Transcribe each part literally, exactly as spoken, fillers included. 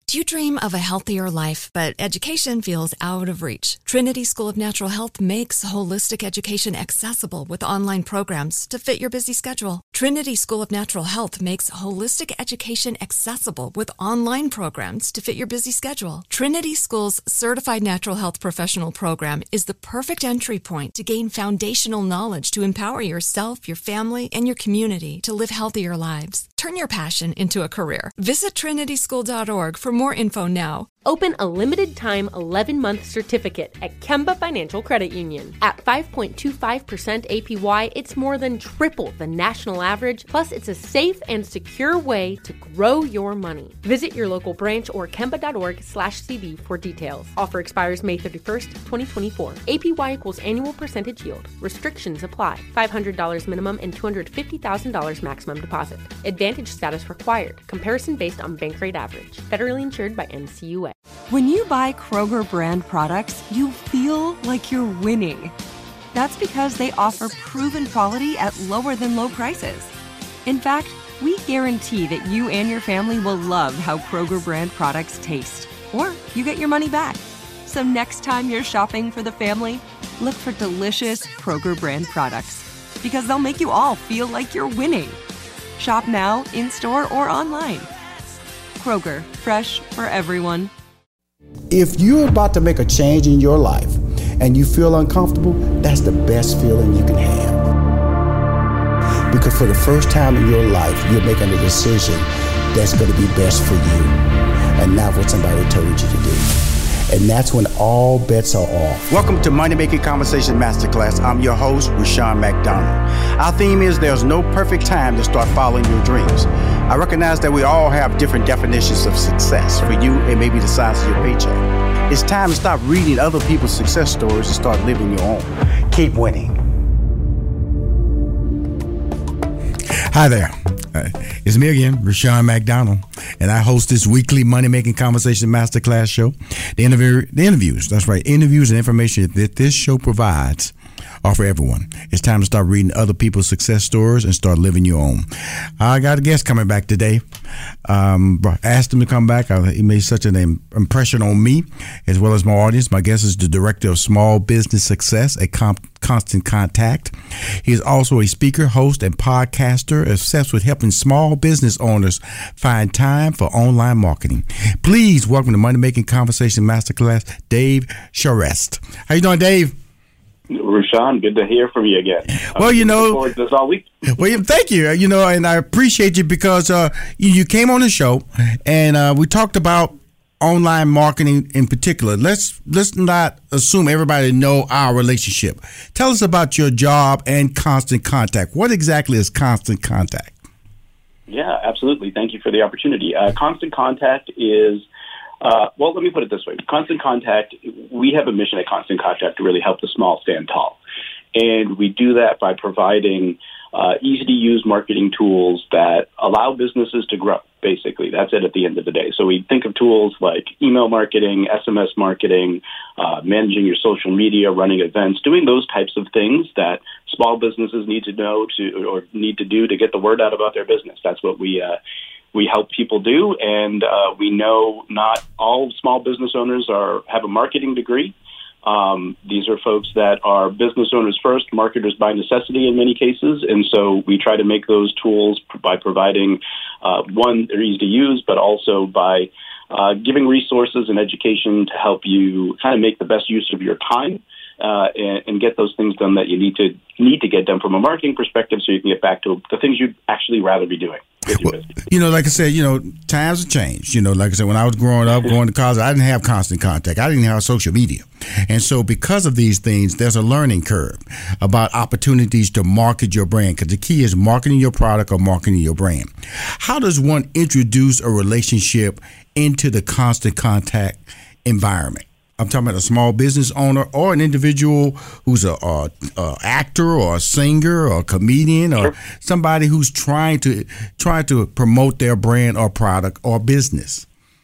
Do you dream of a healthier life, but education feels out of reach? Trinity School of Natural Health makes holistic education accessible with online programs to fit your busy schedule. Trinity School of Natural Health makes holistic education accessible with online programs to fit your busy schedule. Trinity School's Certified Natural Health Professional Program is the perfect entry point to gain foundational knowledge to empower yourself, your family, and your community to live healthier lives. Turn your passion into a career. Visit trinity school dot org for more info now. Open a limited-time eleven-month certificate at Kemba Financial Credit Union. At five point two five percent A P Y, it's more than triple the national average, plus it's a safe and secure way to grow your money. Visit your local branch or kemba dot org slash C D for details. Offer expires May thirty-first, twenty twenty-four. A P Y equals annual percentage yield. Restrictions apply. five hundred dollars minimum and two hundred fifty thousand dollars maximum deposit. Advantage status required. Comparison based on bank rate average. Federally insured by N C U A. When you buy Kroger brand products, you feel like you're winning. That's because they offer proven quality at lower than low prices. In fact, we guarantee that you and your family will love how Kroger brand products taste, or you get your money back. So next time you're shopping for the family, look for delicious Kroger brand products, because they'll make you all feel like you're winning. Shop now, in-store, or online. Kroger, fresh for everyone. If you're about to make a change in your life and you feel uncomfortable, that's the best feeling you can have. Because for the first time in your life, you're making a decision that's going to be best for you and not what somebody told you to do. And that's when all bets are off. Welcome to Money Making Conversation Masterclass. I'm your host, Rushion McDonald. Our theme is there's no perfect time to start following your dreams. I recognize that we all have different definitions of success. For you, it may be the size of your paycheck. It's time to stop reading other people's success stories and start living your own. Keep winning. Hi there. Uh, it's me again, Rushion McDonald, and I host this weekly Money Making Conversation Masterclass show. The, interview, the interviews, that's right, interviews and information that this show provides are for everyone. It's time to start reading other people's success stories and start living your own. I got a guest coming back today. Um, asked him to come back. I, he made such an impression on me as well as my audience. My guest is the Director of Small Business Success at Comp- Constant Contact. He is also a speaker, host, and podcaster obsessed with helping small business owners find time for online marketing. Please welcome to Money Making Conversation Masterclass, Dave Charest. How you doing, Dave? Rushion, good to hear from you again. Well, you know, forward to this all week. Well, thank you. You know, and I appreciate you because uh, you, you came on the show and uh, we talked about online marketing in particular. Let's let's not assume everybody know our relationship. Tell us about your job and Constant Contact. What exactly is Constant Contact? Yeah, absolutely. Thank you for the opportunity. Uh, Constant Contact is Uh, well, let me put it this way. Constant Contact, we have a mission at Constant Contact to really help the small stand tall. And we do that by providing uh, easy-to-use marketing tools that allow businesses to grow, basically. That's it at the end of the day. So we think of tools like email marketing, S M S marketing, uh, managing your social media, running events, doing those types of things that small businesses need to know to or need to do to get the word out about their business. That's what we uh we help people do, and uh, we know not all small business owners are have a marketing degree. Um, these are folks that are business owners first, marketers by necessity in many cases, and so we try to make those tools by providing, uh, one, they're easy to use, but also by uh, giving resources and education to help you kind of make the best use of your time uh, and, and get those things done that you need to need to get done from a marketing perspective so you can get back to the things you'd actually rather be doing. Well, you know, like I said, you know, times have changed. You know, like I said, when I was growing up, going to college, I didn't have Constant Contact. I didn't have social media. And so because of these things, there's a learning curve about opportunities to market your brand, because the key is marketing your product or marketing your brand. How does one introduce a relationship into the Constant Contact environment? I'm talking about a small business owner or an individual who's a, a, a actor or a singer or a comedian or sure. somebody who's trying to trying to promote their brand or product or business.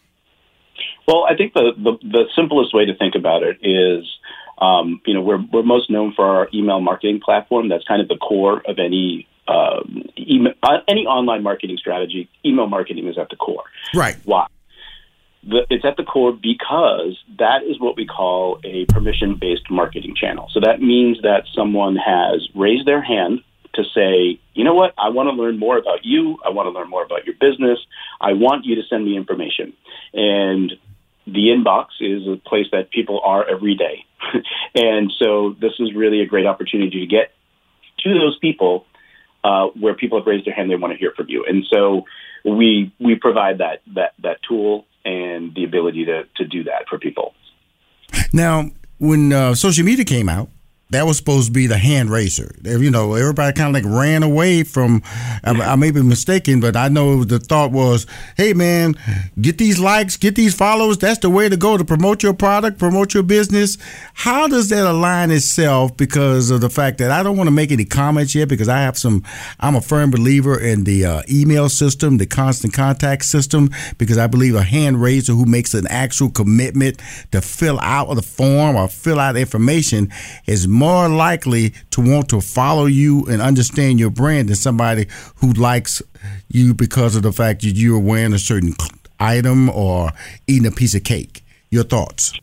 Well, I think the, the, the simplest way to think about it is, um, you know, we're we're most known for our email marketing platform. That's kind of the core of any uh, email, uh, any online marketing strategy. Email marketing is at the core. Right. Why? the, it's at the core because that is what we call a permission-based marketing channel. So that means that someone has raised their hand to say, you know what, I want to learn more about you. I want to learn more about your business. I want you to send me information. And the inbox is a place that people are every day. And so this is really a great opportunity to get to those people uh, where people have raised their hand, they want to hear from you. And so we we provide that that that tool and the ability to, to do that for people. Now, when uh, social media came out, that was supposed to be the hand raiser. You know, everybody kind of like ran away from, I, I may be mistaken, but I know the thought was, hey, man, get these likes, get these follows. That's the way to go to promote your product, promote your business. How does that align itself because of the fact that I don't want to make any comments yet because I have some, I'm a firm believer in the uh, email system, the constant contact system, because I believe a hand raiser who makes an actual commitment to fill out the form or fill out information is more more likely to want to follow you and understand your brand than somebody who likes you because of the fact that you're wearing a certain item or eating a piece of cake. Your thoughts?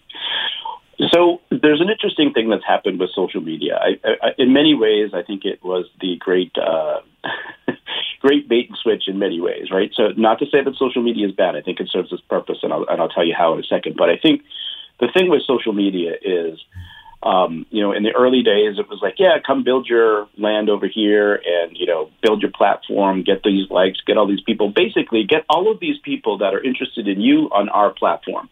So there's an interesting thing that's happened with social media. I, I, in many ways, I think it was the great, uh, great bait and switch in many ways, right? So not to say that social media is bad. I think it serves its purpose, and I'll, and I'll tell you how in a second. But I think the thing with social media is, Um, you know, in the early days, it was like, yeah, come build your land over here and, you know, build your platform, get these likes, get all these people, basically get all of these people that are interested in you on our platform.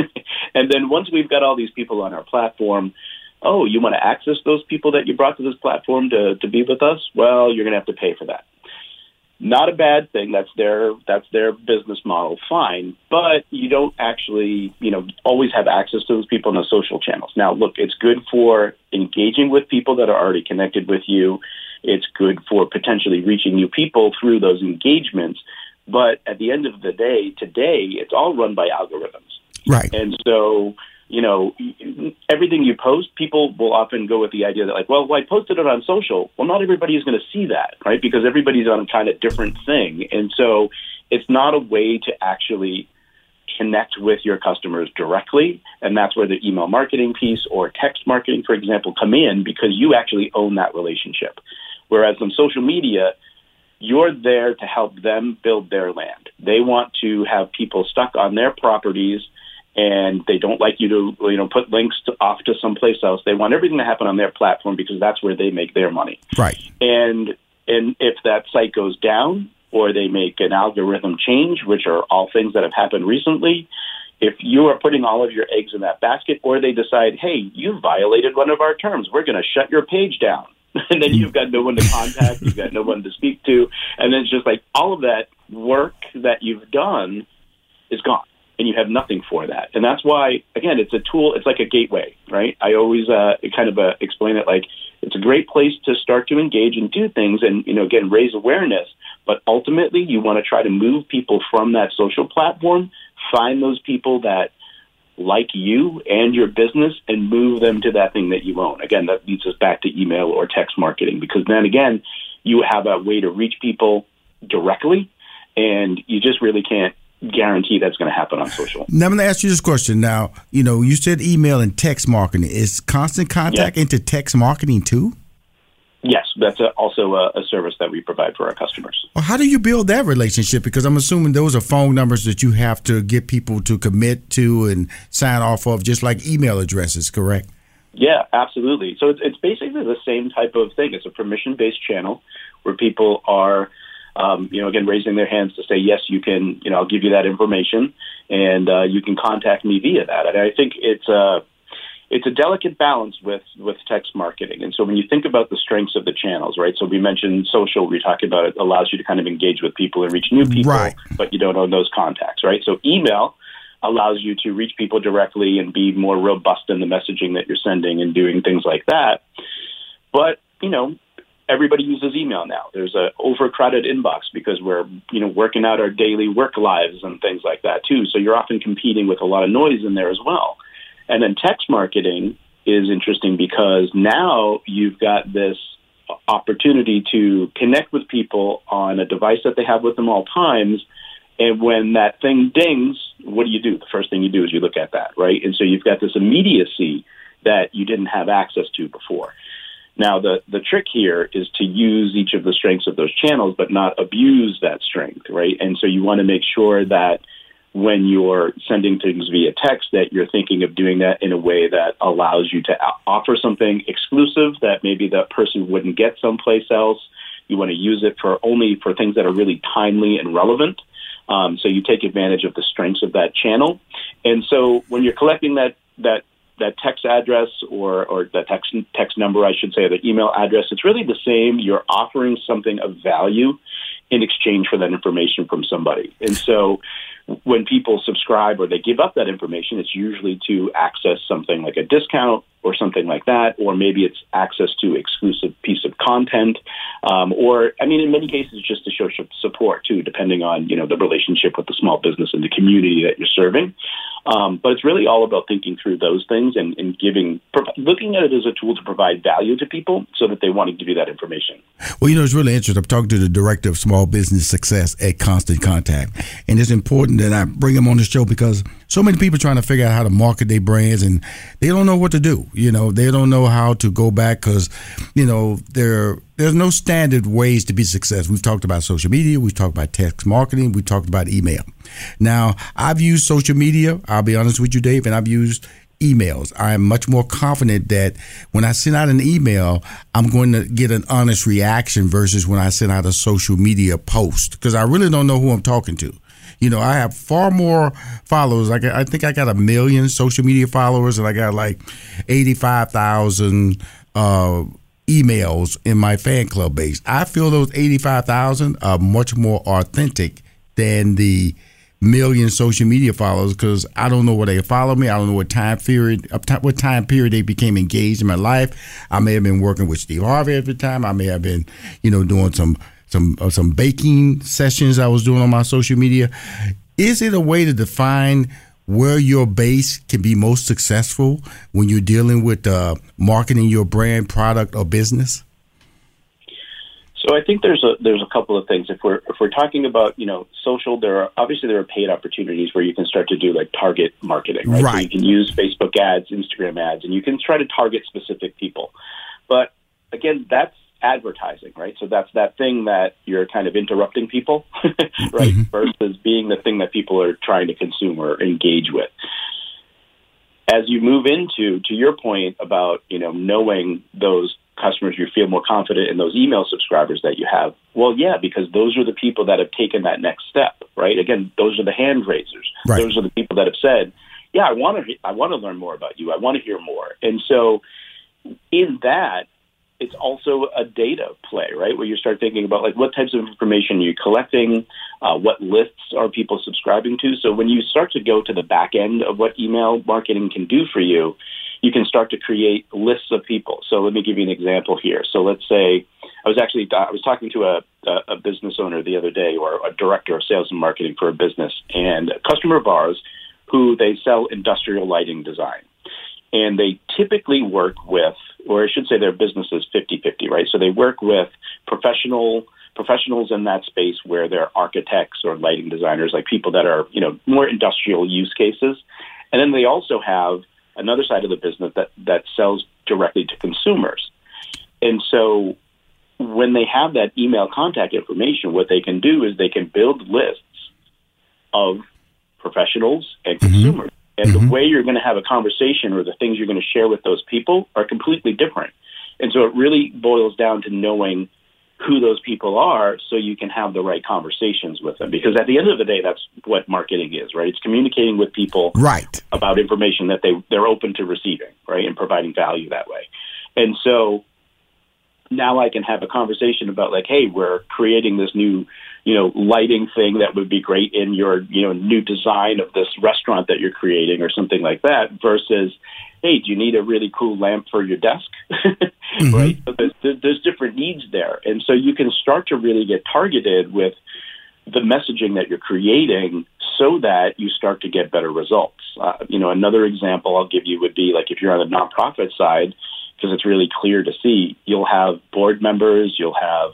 And then once we've got all these people on our platform, oh, you want to access those people that you brought to this platform to, to be with us? Well, you're going to have to pay for that. Not a bad thing. That's their that's their business model. Fine, but you don't actually, you know, always have access to those people in the social channels. Now, look, it's good for engaging with people that are already connected with you. It's good for potentially reaching new people through those engagements. But at the end of the day, today, it's all run by algorithms. Right. And so, you know, everything you post, people will often go with the idea that, like, well, well I posted it on social. Well, not everybody is going to see that, right? Because everybody's on a kind of different thing. And so it's not a way to actually connect with your customers directly. And that's where the email marketing piece or text marketing, for example, come in because you actually own that relationship. Whereas on social media, you're there to help them build their land. They want to have people stuck on their properties, and they don't like you to, you know, put links to, off to someplace else. They want everything to happen on their platform because that's where they make their money. Right. And and if that site goes down or they make an algorithm change, which are all things that have happened recently, if you are putting all of your eggs in that basket, or they decide, hey, you violated one of our terms, we're going to shut your page down. And then you've got no one to contact, you've got no one to speak to, and then it's just like all of that work that you've done is gone. And you have nothing for that. And that's why, again, it's a tool. It's like a gateway, right? I always uh, kind of uh, explain it like it's a great place to start to engage and do things and, you know, again, raise awareness. But ultimately, you want to try to move people from that social platform, find those people that like you and your business, and move them to that thing that you own. Again, that leads us back to email or text marketing, because then, again, you have a way to reach people directly, and you just really can't guarantee that's going to happen on social. Now, I'm going to ask you this question. Now, you know, you said email and text marketing. Is Constant Contact yeah. into text marketing too? Yes, that's a, also a, a service that we provide for our customers. Well, how do you build that relationship? Because I'm assuming those are phone numbers that you have to get people to commit to and sign off of, just like email addresses, correct? Yeah, absolutely. So it's, it's basically the same type of thing. It's a permission-based channel where people are Um, you know, again, raising their hands to say, yes, you can, you know, I'll give you that information, and uh, you can contact me via that. And I think it's a, it's a delicate balance with, with text marketing. And so when you think about the strengths of the channels, right, so we mentioned social, we talked about it allows you to kind of engage with people and reach new people, right. but you don't own those contacts, right? So email allows you to reach people directly and be more robust in the messaging that you're sending and doing things like that. But, you know, everybody uses email now. There's a overcrowded inbox because we're, you know, working out our daily work lives and things like that too. So you're often competing with a lot of noise in there as well. And then text marketing is interesting because now you've got this opportunity to connect with people on a device that they have with them all times And when that thing dings, what do you do? The first thing you do is you look at that, right? And so you've got this immediacy that you didn't have access to before. Now, the, the trick here is to use each of the strengths of those channels, but not abuse that strength, right? And so you want to make sure that when you're sending things via text, that you're thinking of doing that in a way that allows you to offer something exclusive that maybe that person wouldn't get someplace else. You want to use it for only for things that are really timely and relevant. Um, so you take advantage of the strengths of that channel. And so when you're collecting that that that text address or, or the text text number, I should say, or the email address, it's really the same. You're offering something of value in exchange for that information from somebody. And so when people subscribe or they give up that information, it's usually to access something like a discount or something like that, or maybe it's access to exclusive piece of content, um, or, I mean, in many cases, just to show support, too, depending on, you know, the relationship with the small business and the community that you're serving. Um, but it's really all about thinking through those things and, and giving, looking at it as a tool to provide value to people so that they want to give you that information. Well, you know, it's really interesting. I'm talking to the director of small business success at Constant Contact, and it's important that I bring him on the show because so many people are trying to figure out how to market their brands, and they don't know what to do. You know, they don't know how to go back because, you know, there there's no standard ways to be successful. We've talked about social media. We've talked about text marketing. We've talked about email. Now, I've used social media. I'll be honest with you, Dave, and I've used emails. I'm much more confident that when I send out an email, I'm going to get an honest reaction versus when I send out a social media post because I really don't know who I'm talking to. You know, I have far more followers. Like I think I got a million social media followers, and I got like eighty-five thousand uh, emails in my fan club base. I feel those eighty-five thousand are much more authentic than the million social media followers because I don't know where they follow me. I don't know what time period, what time period they became engaged in my life. I may have been working with Steve Harvey at the time. I may have been, you know, doing some some uh, some baking sessions I was doing on my social media. Is it a way to define where your base can be most successful when you're dealing with uh, marketing your brand, product, or business? So I think there's a there's a couple of things. If we're if we're talking about, you know, social, there are obviously there are paid opportunities where you can start to do like target marketing, right? Right. So you can use Facebook ads, Instagram ads, and you can try to target specific people. But again, that's advertising, right? So that's that thing that you're kind of interrupting people, right? Mm-hmm. Versus being the thing that people are trying to consume or engage with. As you move into, to your point about, you know, knowing those customers, you feel more confident in those email subscribers that you have. Well, yeah, because those are the people that have taken that next step, right? Again, those are the hand raisers. Right. Those are the people that have said, yeah, I want to, I want to learn more about you. I want to hear more. And so in that, it's also a data play, right? Where you start thinking about like what types of information are you collecting, uh, what lists are people subscribing to. So when you start to go to the back end of what email marketing can do for you, you can start to create lists of people. So let me give you an example here. So let's say I was actually I was talking to a, a business owner the other day, or a director of sales and marketing for a business, and a customer of ours who they sell industrial lighting design. And they typically work with, or I should say their business is fifty-fifty, right? So they work with professional professionals in that space where they're architects or lighting designers, like people that are, you know, more industrial use cases. And then they also have another side of the business that, that sells directly to consumers. And so when they have that email contact information, what they can do is they can build lists of professionals and consumers. Mm-hmm. And mm-hmm. the way you're going to have a conversation or the things you're going to share with those people are completely different. And so it really boils down to knowing who those people are so you can have the right conversations with them. Because at the end of the day, that's what marketing is, right? It's communicating with people right. about information that they, they're open to receiving, right, and providing value that way. And so now I can have a conversation about like, hey, we're creating this new, you know, lighting thing that would be great in your, you know, new design of this restaurant that you're creating or something like that versus, hey, do you need a really cool lamp for your desk? mm-hmm. Right? So there's, there's different needs there. And so you can start to really get targeted with the messaging that you're creating so that you start to get better results. Uh, you know, another example I'll give you would be like if you're on the nonprofit side, because it's really clear to see, you'll have board members, you'll have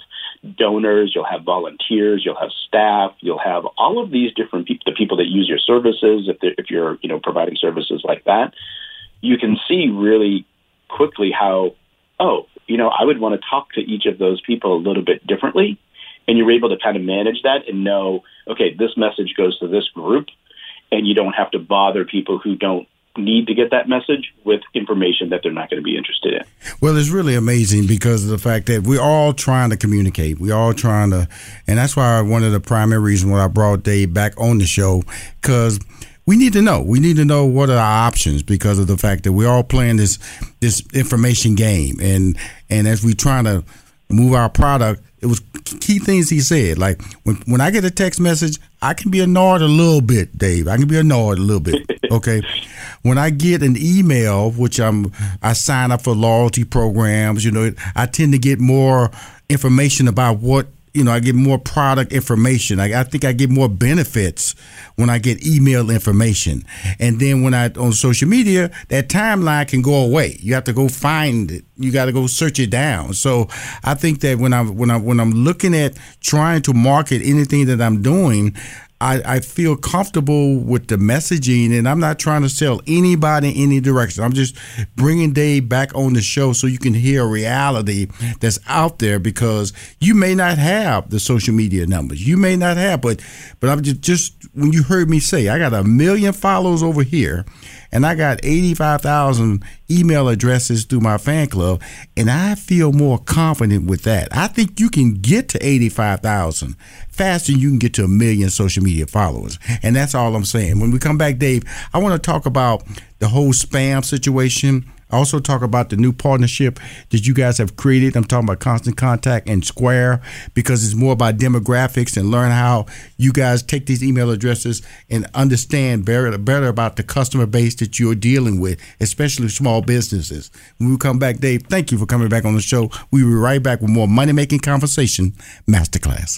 donors, you'll have volunteers, you'll have staff, you'll have all of these different people, the people that use your services, if, if you're, you know, providing services like that. You can see really quickly how, oh, you know, I would want to talk to each of those people a little bit differently. And you're able to kind of manage that and know, okay, this message goes to this group, and you don't have to bother people who don't need to get that message with information that they're not going to be interested in. Well, it's really amazing because of the fact that we're all trying to communicate. We're all trying to, and that's why one of the primary reasons why I brought Dave back on the show, because we need to know. We need to know what are our options because of the fact that we're all playing this this information game. And and as we're trying to move our product, it was key things he said. Like when when I get a text message, I can be annoyed a little bit, Dave. I can be annoyed a little bit. Okay. When I get an email, which I'm I sign up for loyalty programs, you know, I tend to get more information about what, you know, I get more product information. I, I think I get more benefits when I get email information. And then when I on social media, that timeline can go away. You have to go find it. You got to go search it down. So I think that when I'm when I when I'm looking at trying to market anything that I'm doing, I, I feel comfortable with the messaging, and I'm not trying to sell anybody in any direction. I'm just bringing Dave back on the show so you can hear a reality that's out there, because you may not have the social media numbers. You may not have, but but I'm just, just when you heard me say I got a million followers over here, and I got eighty-five thousand email addresses through my fan club, and I feel more confident with that. I think you can get to eighty-five thousand faster than you can get to a million social media followers. And that's all I'm saying. When we come back, Dave, I want to talk about the whole spam situation. I also talk about the new partnership that you guys have created. I'm talking about Constant Contact and Square, because it's more about demographics and learn how you guys take these email addresses and understand better, better about the customer base that you're dealing with, especially small businesses. When we come back, Dave, thank you for coming back on the show. We'll be right back with more Money Making Conversation Masterclass.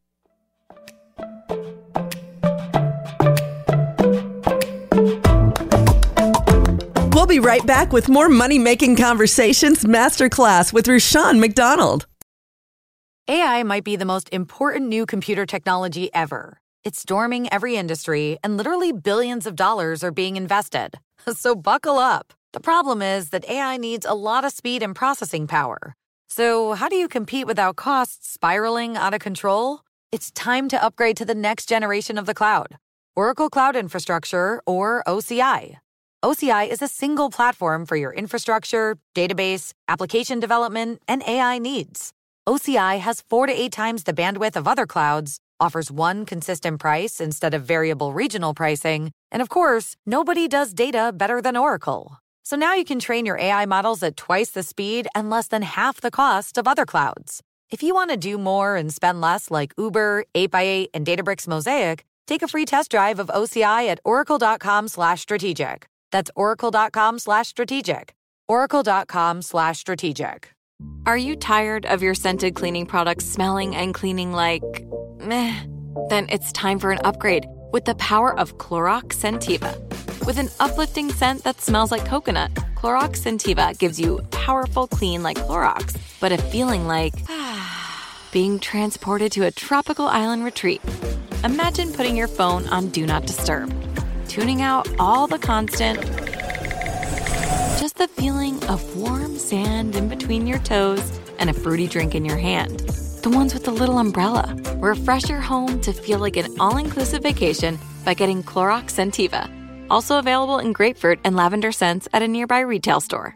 We'll be right back with more Money Making Conversations Masterclass with Rushion McDonald. A I might be the most important new computer technology ever. It's storming every industry, and literally billions of dollars are being invested. So buckle up. The problem is that A I needs a lot of speed and processing power. So how do you compete without costs spiraling out of control? It's time to upgrade to the next generation of the cloud. Oracle Cloud Infrastructure, or O C I. O C I is a single platform for your infrastructure, database, application development, and A I needs. O C I has four to eight times the bandwidth of other clouds, offers one consistent price instead of variable regional pricing, and of course, nobody does data better than Oracle. So now you can train your A I models at twice the speed and less than half the cost of other clouds. If you want to do more and spend less like Uber, eight by eight, and Databricks Mosaic, take a free test drive of O C I at oracle.com slash strategic. That's oracle.com slash strategic. Oracle.com slash strategic. Are you tired of your scented cleaning products smelling and cleaning like meh? Then it's time for an upgrade with the power of Clorox Scentiva. With an uplifting scent that smells like coconut, Clorox Scentiva gives you powerful clean like Clorox, but a feeling like being transported to a tropical island retreat. Imagine putting your phone on Do Not Disturb, tuning out all the constant, just the feeling of warm sand in between your toes and a fruity drink in your hand. The ones with the little umbrella. Refresh your home to feel like an all-inclusive vacation by getting Clorox Scentiva. Also available in grapefruit and lavender scents at a nearby retail store.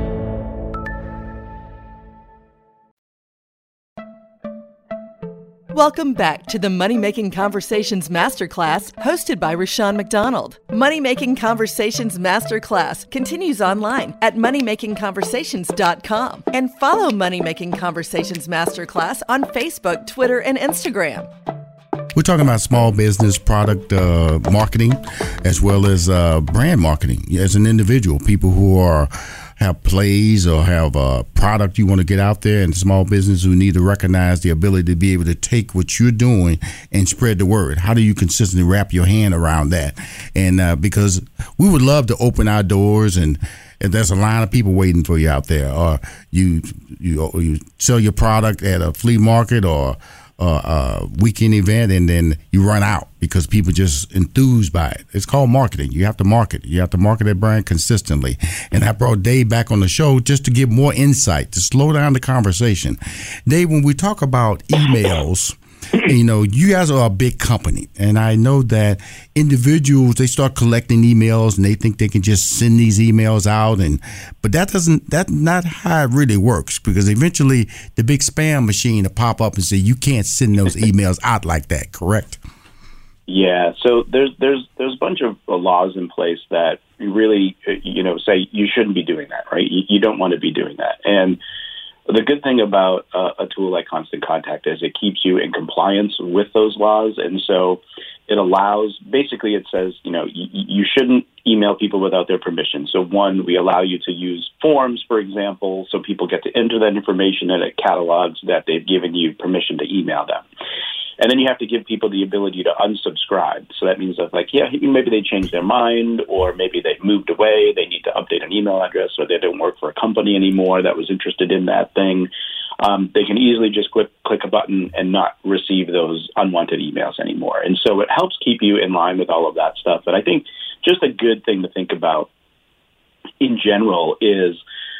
Welcome back to the Money Making Conversations Masterclass, hosted by Rushion McDonald. Money Making Conversations Masterclass continues online at money making conversations dot com, and follow Money Making Conversations Masterclass on Facebook, Twitter, and Instagram. We're talking about small business product uh, marketing, as well as uh, brand marketing. As an individual, people who are have plays or have a product you want to get out there, and small business who need to recognize the ability to be able to take what you're doing and spread the word. How do you consistently wrap your hand around that? And uh, because we would love to open our doors and and there's a line of people waiting for you out there, or you you you sell your product at a flea market or uh, a weekend event, and then you run out because people just enthused by it. It's called marketing. You have to market. You have to market that brand consistently. And I brought Dave back on the show just to give more insight, to slow down the conversation. Dave, when we talk about emails, you know, you guys are a big company, and I know that individuals, they start collecting emails and they think they can just send these emails out, and but that doesn't, that's not how it really works, because eventually the big spam machine will pop up and say you can't send those emails out like that, correct? Yeah, so there's there's there's a bunch of laws in place that really, you know, say you shouldn't be doing that, right? You, you don't want to be doing that, and the good thing about uh, a tool like Constant Contact is it keeps you in compliance with those laws. And so it allows, basically it says, you know, y- you shouldn't email people without their permission. So one, we allow you to use forms, for example, so people get to enter that information and it catalogs that they've given you permission to email them. And then you have to give people the ability to unsubscribe. So that means that, like, yeah, maybe they changed their mind, or maybe they've moved away, they need to update an email address, or they don't work for a company anymore that was interested in that thing. Um, they can easily just click, click a button and not receive those unwanted emails anymore. And so it helps keep you in line with all of that stuff. But I think just a good thing to think about in general is,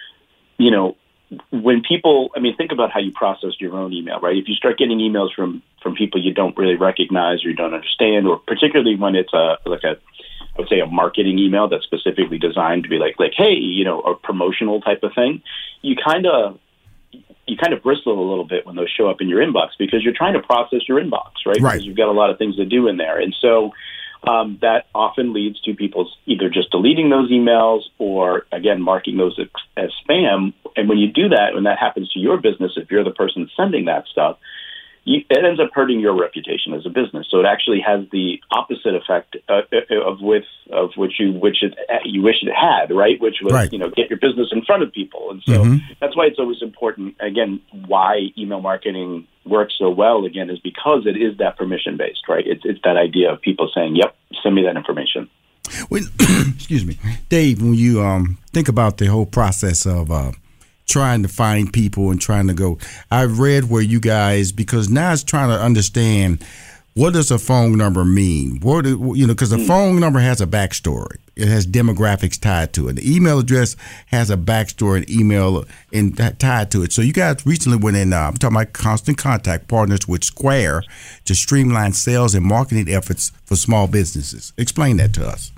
you know, when people, I mean, think about how you process your own email, right? If you start getting emails from, from people you don't really recognize or you don't understand, or particularly when it's a, like a, I would say a marketing email that's specifically designed to be like, like, hey, you know, a promotional type of thing, you kind of, you kind of bristle a little bit when those show up in your inbox, because you're trying to process your inbox, right? Right. Because you've got a lot of things to do in there. And so, Um, that often leads to people either just deleting those emails or, again, marking those as, as spam. And when you do that, when that happens to your business, if you're the person sending that stuff, you, it ends up hurting your reputation as a business. So it actually has the opposite effect uh, of with of which you which it, you wish it had, right? Which was, right. you know, get your business in front of people. And so mm-hmm. that's why it's always important. Again, why email marketing works so well, again, is because it is that permission based, right? It's it's that idea of people saying, "Yep, send me that information." When, excuse me, Dave, when you um think about the whole process of uh, trying to find people and trying to go, I've read where you guys, because now it's trying to understand, what does a phone number mean? What, you know, because a phone number has a backstory. It has demographics tied to it. The email address has a backstory and email in, tied to it. So you guys recently went in, uh, I'm talking about Constant Contact, partners with Square to streamline sales and marketing efforts for small businesses. Explain that to us.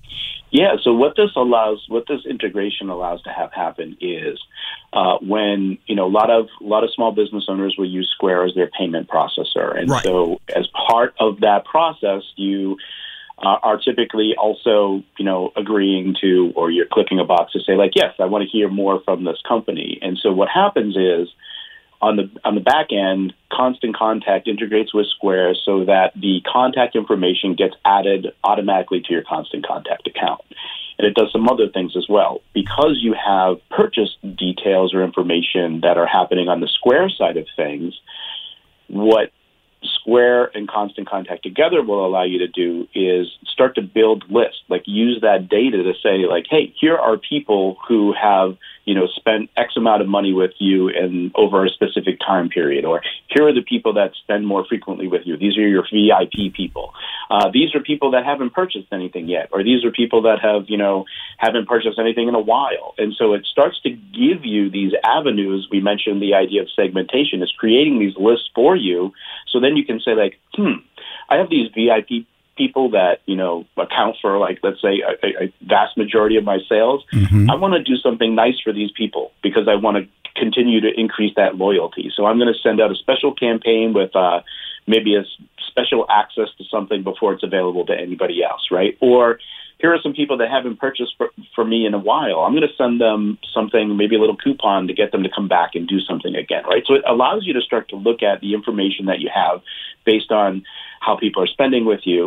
Yeah, so what this allows, what this integration allows to have happen is uh, when, you know, a lot of a lot of small business owners will use Square as their payment processor. And right. so as part of that process, you uh, are typically also, you know, agreeing to, or you're clicking a box to say, like, yes, I want to hear more from this company. And so what happens is, On the on the back end, Constant Contact integrates with Square so that the contact information gets added automatically to your Constant Contact account. And it does some other things as well. Because you have purchase details or information that are happening on the Square side of things, what Square and Constant Contact together will allow you to do is start to build lists, like use that data to say, like, hey, here are people who have, you know, spent X amount of money with you in over a specific time period, or here are the people that spend more frequently with you. These are your V I P people. Uh, these are people that haven't purchased anything yet, or these are people that have, you know, haven't purchased anything in a while. And so it starts to give you these avenues. We mentioned the idea of segmentation is creating these lists for you. So then you can say, like, hmm, I have these V I P people that, you know, account for, like, let's say a, a vast majority of my sales. Mm-hmm. I want to do something nice for these people because I want to continue to increase that loyalty. So I'm going to send out a special campaign with uh, maybe a special access to something before it's available to anybody else, right? Or here are some people that haven't purchased for, for me in a while. I'm going to send them something, maybe a little coupon to get them to come back and do something again, right? So it allows you to start to look at the information that you have based on how people are spending with you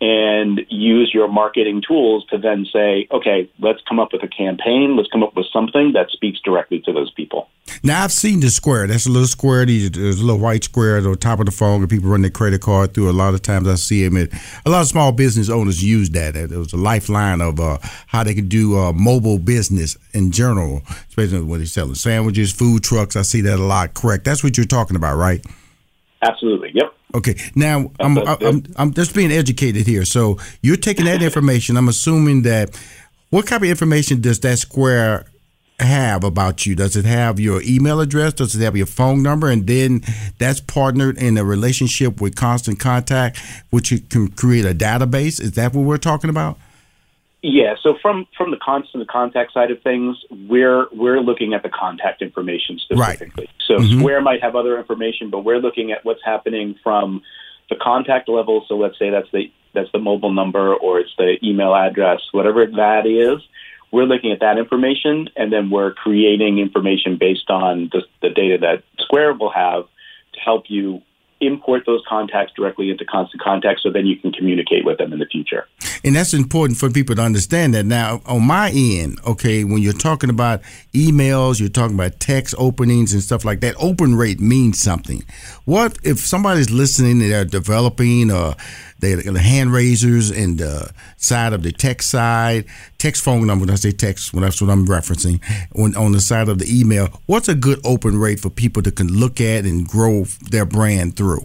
and use your marketing tools to then say, okay, let's come up with a campaign. Let's come up with something that speaks directly to those people. Now, I've seen the square. That's a little square. There's a little white square at the top of the phone, and people run their credit card through. A lot of times I see them. At, a lot of small business owners use that. It was a lifeline of uh, how they can do uh, mobile business in general, especially when they're selling sandwiches, food trucks. I see that a lot. Correct. That's what you're talking about, right? Absolutely. Yep. Okay. Now, I'm, I'm I'm just being educated here. So you're taking that information. I'm assuming that what kind of information does that square have about you? Does it have your email address? Does it have your phone number? And then that's partnered in a relationship with Constant Contact, which you can create a database. Is that what we're talking about? Yeah. So from, from the Constant Contact side of things, we're we're looking at the contact information specifically. Right. So mm-hmm. Square might have other information, but we're looking at what's happening from the contact level. So let's say that's the that's the mobile number or it's the email address, whatever that is. We're looking at that information, and then we're creating information based on the, the data that Square will have to help you import those contacts directly into Constant Contact so then you can communicate with them in the future. And that's important for people to understand that. Now, on my end, okay, when you're talking about emails, you're talking about text openings and stuff like that, open rate means something. What if somebody's listening and they're developing uh, they're hand raisers in the side of the text side, text phone number, when I say text, well, that's what I'm referencing, on, on the side of the email, what's a good open rate for people to can look at and grow their brand through?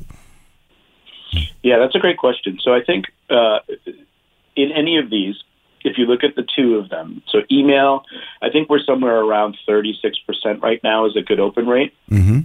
Yeah, that's a great question. So I think uh, in any of these, if you look at the two of them, so email, I think we're somewhere around thirty-six percent right now is a good open rate. Mm-hmm.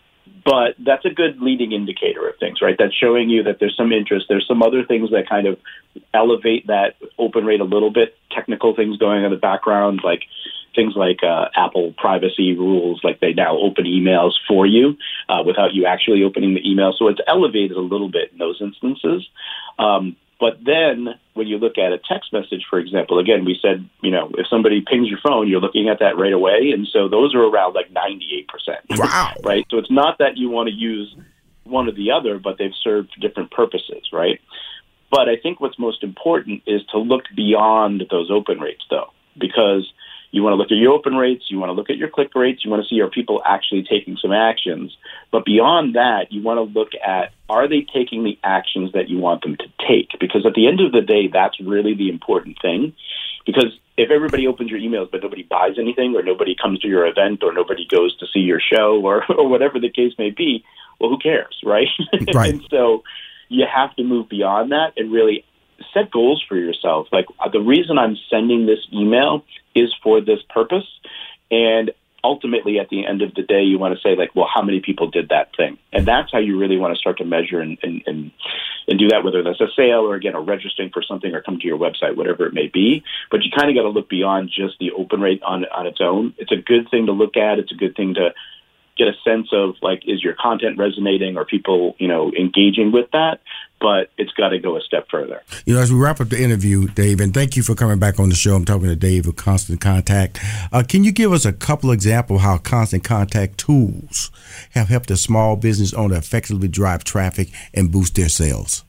But that's a good leading indicator of things, right? That's showing you that there's some interest. There's some other things that kind of elevate that open rate a little bit, technical things going on in the background, like things like uh, Apple privacy rules, like they now open emails for you uh, without you actually opening the email. So it's elevated a little bit in those instances. Um, but then when you look at a text message, for example, again, we said, you know, if somebody pings your phone, you're looking at that right away. And so those are around like ninety-eight percent. Wow. Right? So it's not that you want to use one or the other, but they've served different purposes, right? But I think what's most important is to look beyond those open rates, though, because you want to look at your open rates, you want to look at your click rates, you want to see are people actually taking some actions. But beyond that, you want to look at, are they taking the actions that you want them to take? Because at the end of the day, that's really the important thing. Because if everybody opens your emails but nobody buys anything, or nobody comes to your event, or nobody goes to see your show, or, or whatever the case may be, well, who cares, right? Right. And so you have to move beyond that and really set goals for yourself. Like, the reason I'm sending this email is for this purpose. And ultimately, at the end of the day, you want to say, like, well, how many people did that thing? And that's how you really want to start to measure and, and, and, and do that, whether that's a sale or, again, a registering for something or come to your website, whatever it may be. But you kind of got to look beyond just the open rate on, on its own. It's a good thing to look at. It's a good thing to get a sense of, like, is your content resonating? Are people, you know, engaging with that? But it's got to go a step further. You know, as we wrap up the interview, Dave, and thank you for coming back on the show. I'm talking to Dave of Constant Contact. Uh, can you give us a couple of examples of how Constant Contact tools have helped a small business owner effectively drive traffic and boost their sales?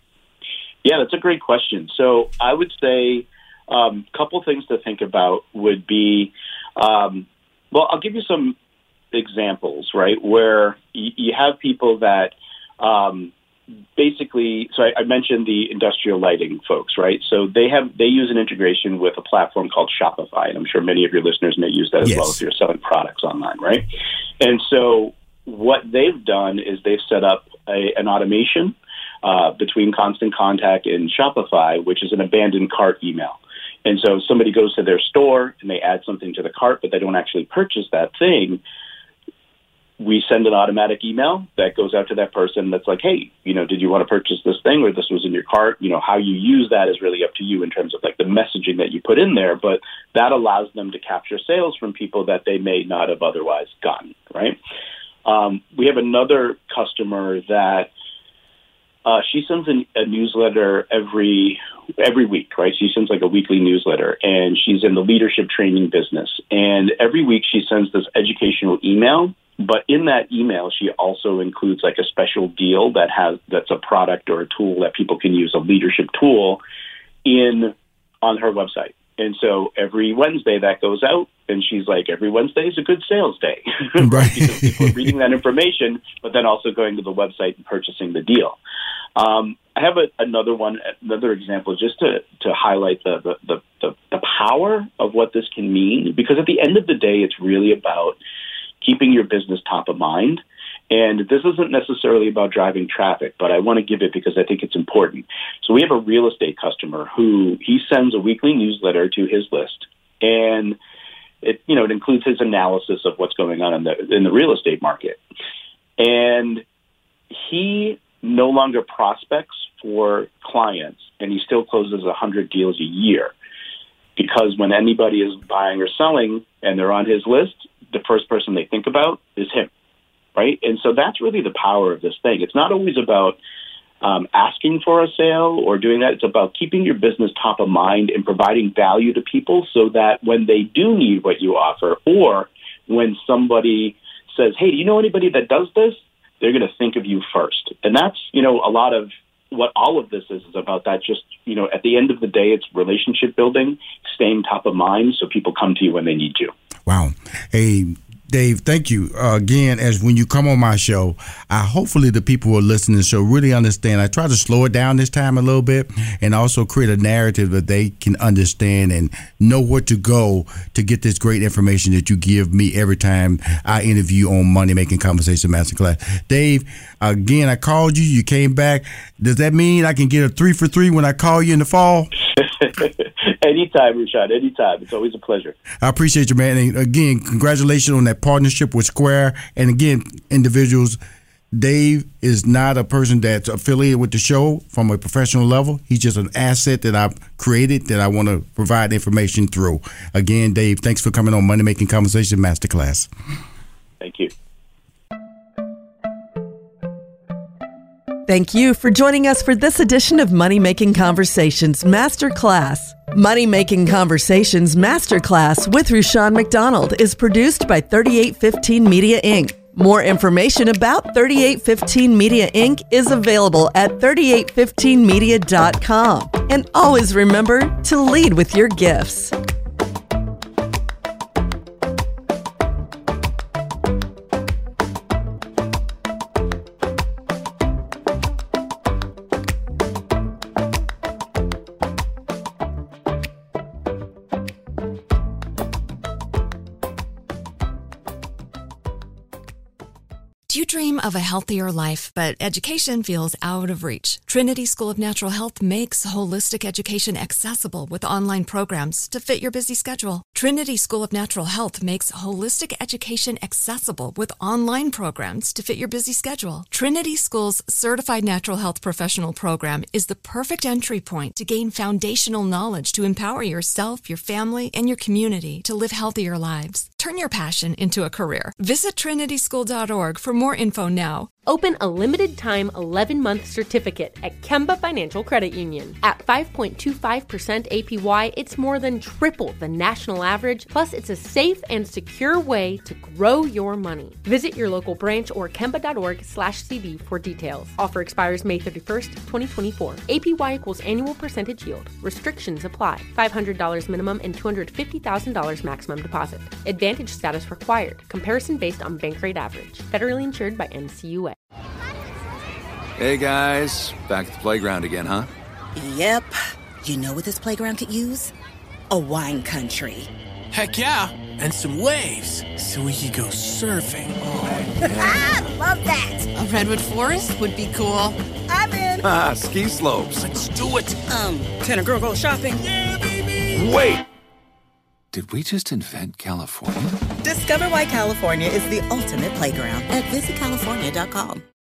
Yeah, that's a great question. So I would say a um, couple things to think about would be, um, well, I'll give you some examples, right, where y- you have people that um, basically, so I, I mentioned the industrial lighting folks, right? So they have they use an integration with a platform called Shopify, and I'm sure many of your listeners may use that as yes. well if you're selling products online, right? And so what they've done is they've set up a, an automation uh, between Constant Contact and Shopify, which is an abandoned cart email. And so if somebody goes to their store and they add something to the cart, but they don't actually purchase that thing, we send an automatic email that goes out to that person that's like, hey, you know, did you want to purchase this thing, or this was in your cart? You know, how you use that is really up to you in terms of like the messaging that you put in there, but that allows them to capture sales from people that they may not have otherwise gotten, right? Um, we have another customer that uh, she sends a, a newsletter every every week, right? She sends like a weekly newsletter, and she's in the leadership training business. And every week she sends this educational email but in that email, she also includes like a special deal that has that's a product or a tool that people can use, a leadership tool, in on her website. And so every Wednesday that goes out, and she's like, every Wednesday is a good sales day. Right. Because people are reading that information, but then also going to the website and purchasing the deal. Um, I have a, another one, another example, just to, to highlight the, the, the, the, the power of what this can mean. Because at the end of the day, it's really about keeping your business top of mind. And this isn't necessarily about driving traffic, but I want to give it because I think it's important. So we have a real estate customer who he sends a weekly newsletter to his list, and it, you know, it includes his analysis of what's going on in the in the real estate market. And he no longer prospects for clients, and he still closes one hundred deals a year, because when anybody is buying or selling and they're on his list, the first person they think about is him. Right? And so that's really the power of this thing. It's not always about um, asking for a sale or doing that. It's about keeping your business top of mind and providing value to people so that when they do need what you offer, or when somebody says, hey, do you know anybody that does this? They're going to think of you first. And that's, you know, a lot of what all of this is, is about that. Just, you know, at the end of the day, it's relationship building, staying top of mind so people come to you when they need you. Wow. Hey, Dave, thank you uh, again. As when you come on my show, I hopefully the people who are listening to the show really understand. I try to slow it down this time a little bit, and also create a narrative that they can understand and know where to go to get this great information that you give me every time I interview on Money Making Conversation Masterclass. Dave, again, I called you. You came back. Does that mean I can get a three for three when I call you in the fall? Anytime, Rashad, anytime. It's always a pleasure. I appreciate you, man. And again, congratulations on that partnership with Square. And again, individuals, Dave is not a person that's affiliated with the show from a professional level. He's just an asset that I've created that I want to provide information through. Again, Dave, thanks for coming on Money Making Conversation Masterclass. Thank you. Thank you for joining us for this edition of Money Making Conversations Masterclass. Money Making Conversations Masterclass with Rushion McDonald is produced by thirty-eight fifteen Media Incorporated. More information about thirty-eight fifteen Media Incorporated is available at thirty-eight fifteen media dot com. And always remember to lead with your gifts. Do you dream of a healthier life, but education feels out of reach? Trinity School of Natural Health makes holistic education accessible with online programs to fit your busy schedule. Trinity School of Natural Health makes holistic education accessible with online programs to fit your busy schedule. Trinity School's Certified Natural Health Professional Program is the perfect entry point to gain foundational knowledge to empower yourself, your family, and your community to live healthier lives. Turn your passion into a career. Visit trinity school dot org for more info now. Open a limited-time eleven-month certificate at Kemba Financial Credit Union. At five point two five percent A P Y, it's more than triple the national average, plus it's a safe and secure way to grow your money. Visit your local branch or kemba dot org slash C D for details. Offer expires May thirty-first, twenty twenty-four. A P Y equals annual percentage yield. Restrictions apply. five hundred dollars minimum and two hundred fifty thousand dollars maximum deposit. Advantage status required. Comparison based on bank rate average. Federally insured by N C U A. Hey guys, back at the playground again, huh? Yep. You know what this playground could use? A wine country. Heck yeah, and some waves so we could go surfing. Oh, yeah. Love that. A redwood forest would be cool. I'm in. Ah, ski slopes. Let's do it. Um, can a girl go shopping? Yeah, baby. Wait. Did we just invent California? Discover why California is the ultimate playground at visit california dot com.